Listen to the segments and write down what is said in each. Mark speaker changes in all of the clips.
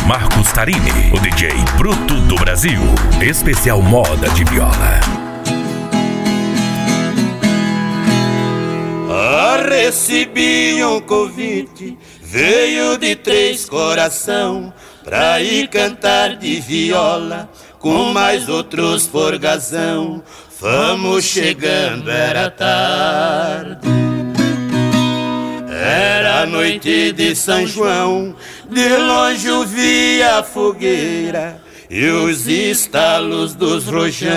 Speaker 1: Marcos Tarini, o DJ bruto do Brasil. Especial moda de viola.
Speaker 2: Recebi um convite, veio de Três Coração, pra ir cantar de viola, com mais outros forgazão. Fomos chegando, era tarde, era noite de São João. De longe eu via a fogueira e os estalos dos rojão.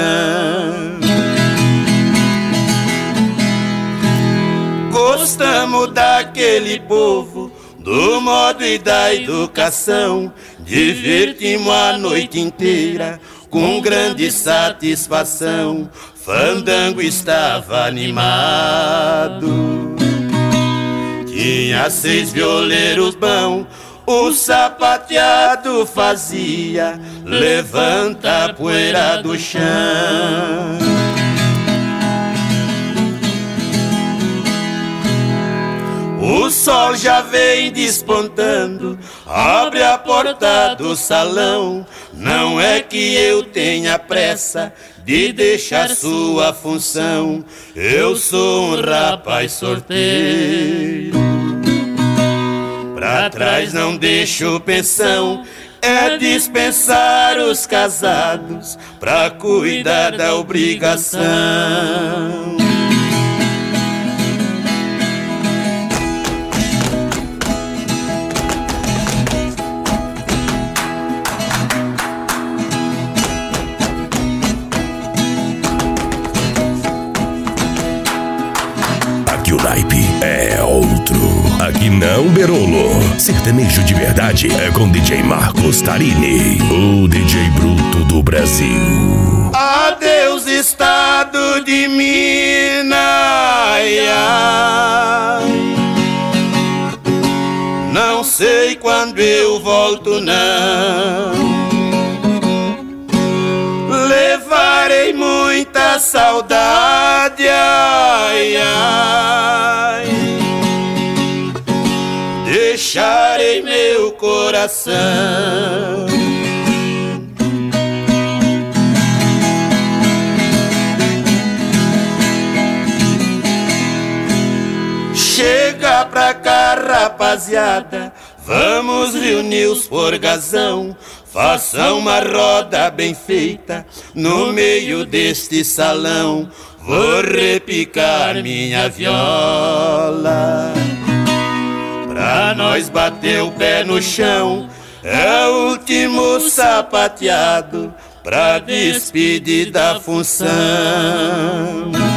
Speaker 2: Gostamos daquele povo, do modo e da educação. Divertimos a noite inteira com grande satisfação. Fandango estava animado, tinha 6 violeiros bons. O sapateado fazia, levanta a poeira do chão. O sol já vem despontando, abre a porta do salão. Não é que eu tenha pressa de deixar sua função. Eu sou um rapaz sorteiro, pra trás não deixo pensão. É dispensar os casados pra cuidar da obrigação.
Speaker 1: Aqui o naipe é outro. Aqui não, Berolo. Sertanejo de verdade é com DJ Marcos Tarini, o DJ bruto do Brasil.
Speaker 2: Adeus, estado de Minas. Não sei quando eu volto, não. Levarei muita saudade, ai, ai. Deixarei meu coração. Chega pra cá, rapaziada, vamos reunir os forgazão. Faça uma roda bem feita no meio deste salão. Vou repicar minha viola pra nós bater o pé no chão. É o último sapateado pra despedir da função.